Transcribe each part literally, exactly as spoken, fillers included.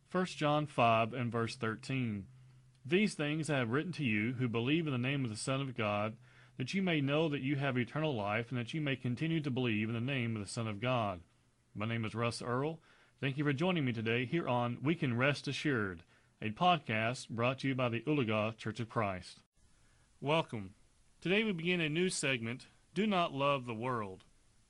First John five and verse thirteen. These things I have written to you who believe in the name of the Son of God, that you may know that you have eternal life, and that you may continue to believe in the name of the Son of God. My name is Russ Earl. Thank you for joining me today here on We Can Rest Assured, a podcast brought to you by the Oologah Church of Christ. Welcome. Today we begin a new segment, Do Not Love the World.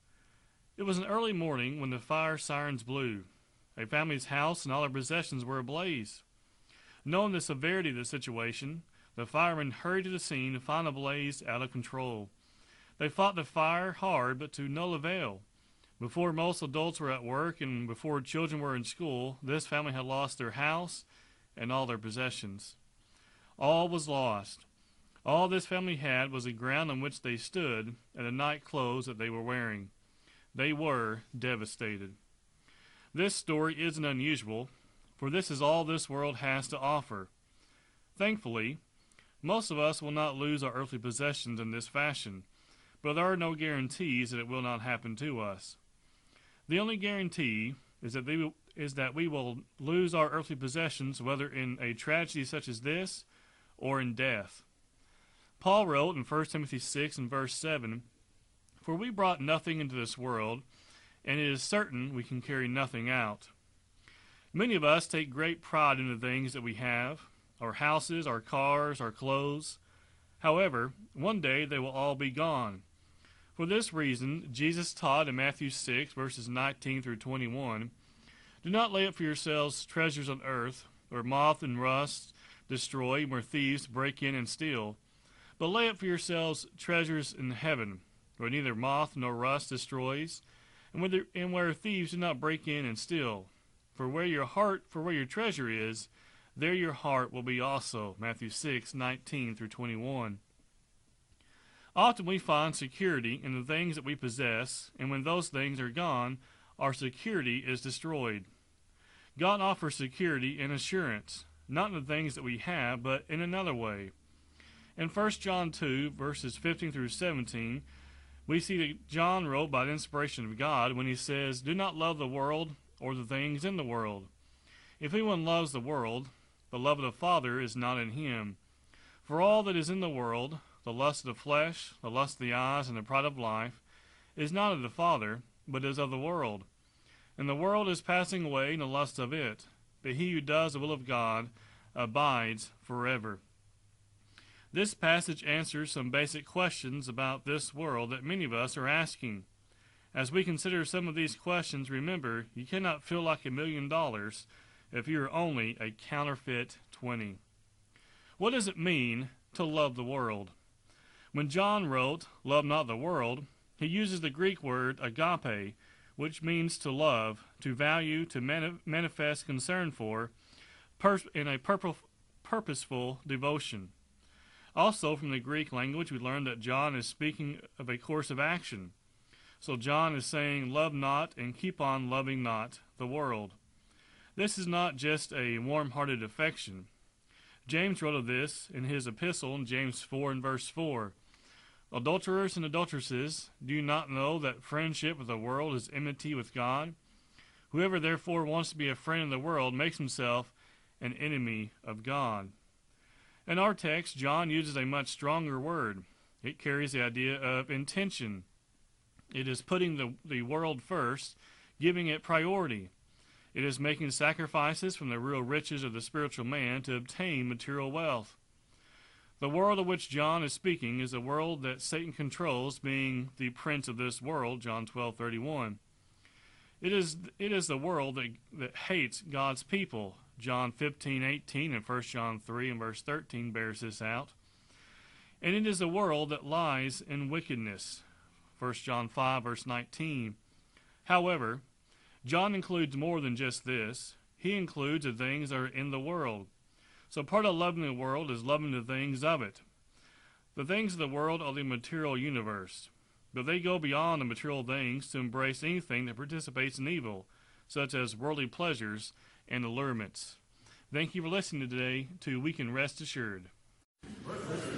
It was an early morning when the fire sirens blew. A family's house and all their possessions were ablaze. Knowing the severity of the situation, the firemen hurried to the scene to find the blaze out of control. They fought the fire hard, but to no avail. Before most adults were at work and before children were in school, this family had lost their house and all their possessions. All was lost. All this family had was the ground on which they stood and the night clothes that they were wearing. They were devastated. This story isn't unusual, for this is all this world has to offer. Thankfully, most of us will not lose our earthly possessions in this fashion, but there are no guarantees that it will not happen to us. The only guarantee is that, they, is that we will lose our earthly possessions, whether in a tragedy such as this or in death. Paul wrote in First Timothy six and verse seven, For we brought nothing into this world, and it is certain we can carry nothing out. Many of us take great pride in the things that we have, our houses, our cars, our clothes. However, one day they will all be gone. For this reason, Jesus taught in Matthew six, verses nineteen through twenty-one, Do not lay up for yourselves treasures on earth, where moth and rust destroy, where thieves break in and steal. But lay up for yourselves treasures in heaven, where neither moth nor rust destroys, and where, and where thieves do not break in and steal. For where your heart, for where your treasure is, there your heart will be also. Matthew six, nineteen through twenty-one. Often we find security in the things that we possess, and when those things are gone, our security is destroyed. God offers security and assurance, not in the things that we have, but in another way. In First John two, verses fifteen through seventeen, we see that John wrote by the inspiration of God when he says, Do not love the world or the things in the world. If anyone loves the world, the love of the Father is not in him. For all that is in the world, the lust of the flesh, the lust of the eyes, and the pride of life, is not of the Father, but is of the world. And the world is passing away in the lust of it, but he who does the will of God abides forever. This passage answers some basic questions about this world that many of us are asking. As we consider some of these questions, remember, you cannot feel like a million dollars if you are only a counterfeit twenty. What does it mean to love the world? When John wrote, Love not the world, he uses the Greek word agape, which means to love, to value, to mani- manifest concern for, pers- in a purpo- purposeful devotion. Also, from the Greek language, we learn that John is speaking of a course of action. So John is saying, love not and keep on loving not the world. This is not just a warm-hearted affection. James wrote of this in his epistle in James four and verse four. Adulterers and adulteresses, do you not know that friendship with the world is enmity with God? Whoever therefore wants to be a friend of the world makes himself an enemy of God. In our text, John uses a much stronger word. It carries the idea of intention. It is putting the, the world first, giving it priority. It is making sacrifices from the real riches of the spiritual man to obtain material wealth. The world of which John is speaking is a world that Satan controls, being the prince of this world, John twelve thirty-one. It is, it is the world that, that hates God's people. John fifteen eighteen and First John three and verse thirteen bears this out. And it is a world that lies in wickedness. First John five verse nineteen. However, John includes more than just this. He includes the things that are in the world. So part of loving the world is loving the things of it. The things of the world are the material universe, but they go beyond the material things to embrace anything that participates in evil, such as worldly pleasures and allurements. Thank you for listening today to We Can Rest Assured.